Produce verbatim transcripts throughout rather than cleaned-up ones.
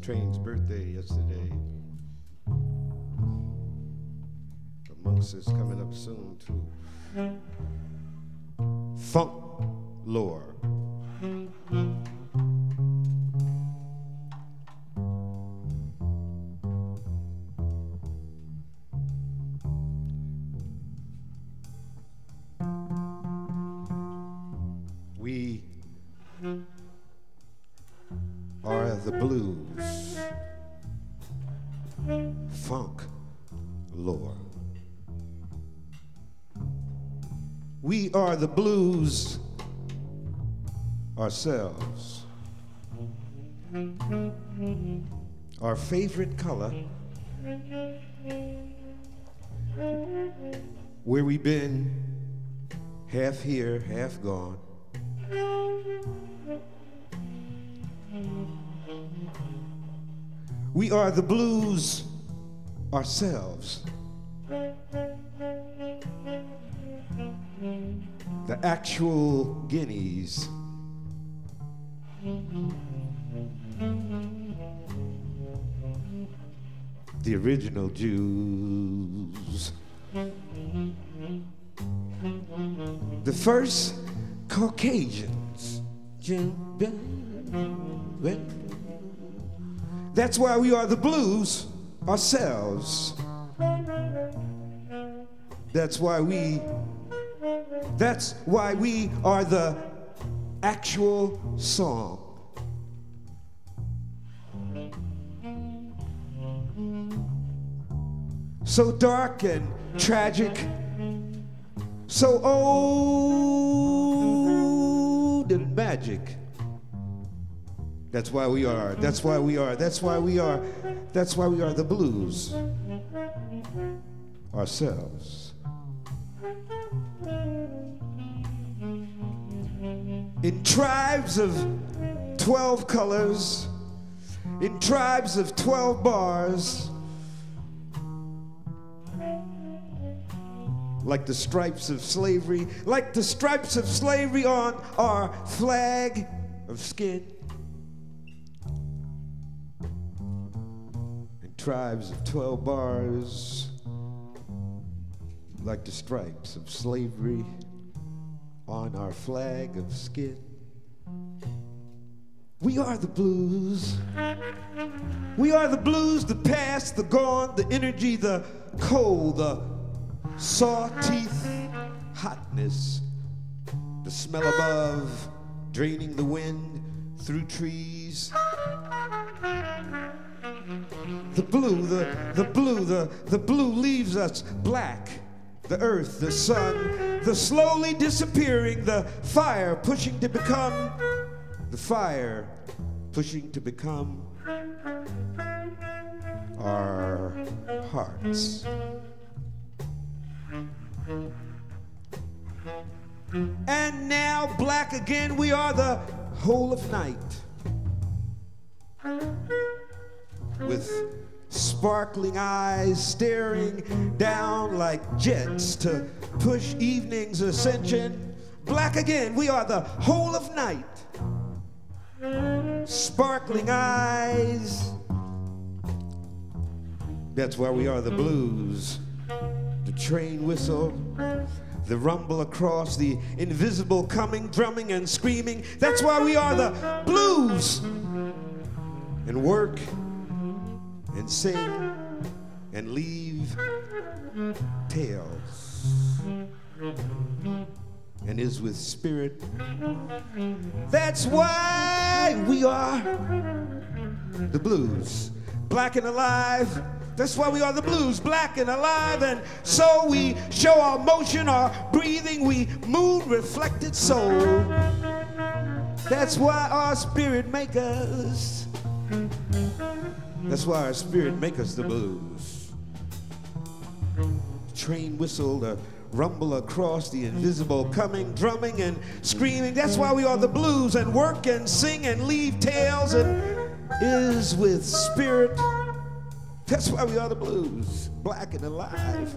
Train's birthday yesterday. But Monks is coming up soon too. Funk lore. We are the blues. Funk lore. We are the blues ourselves. Our favorite color, where we've been half here, half gone. We are the blues ourselves. The actual guineas. The original Jews. The first Caucasians. That's why we are the blues ourselves. That's why we That's why we are the actual song. So dark and tragic, so old and magic. That's why we are, that's why we are, that's why we are, that's why we are the blues ourselves. In tribes of twelve colors, in tribes of twelve bars, like the stripes of slavery, like the stripes of slavery on our flag of skin. In tribes of twelve bars, like the stripes of slavery on our flag of skin. We are the blues. We are the blues, the past, the gone, the energy, the cold, the saw teeth hotness, the smell above, draining the wind through trees. The blue, the, the blue, the, the blue leaves us black. The earth, the sun, the slowly disappearing, the fire pushing to become, the fire pushing to become our hearts. And now black again, we are the whole of night. With sparkling eyes staring down like jets to push evening's ascension. Black again, we are the whole of night. Sparkling eyes. That's why we are the blues. The train whistle, the rumble across, the invisible coming, drumming and screaming. That's why we are the blues. And work and sing and leave tales and is with spirit. That's why we are the blues, black and alive. That's why we are the blues, black and alive. And so we show our motion, our breathing, we moon reflected soul. That's why our spirit make us. That's why our spirit make us the blues. The train whistle, the rumble across, the invisible coming, drumming and screaming. That's why we are the blues, and work and sing and leave tales and is with spirit. That's why we are the blues, black and alive.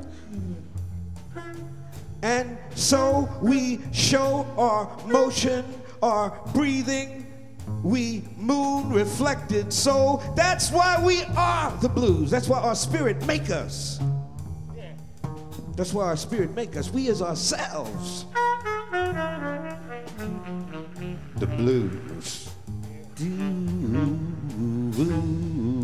And so we show our motion, our breathing, we moon reflected soul. That's why we are the blues. That's why our spirit make us. That's why our spirit make us. We as ourselves. The blues. Do,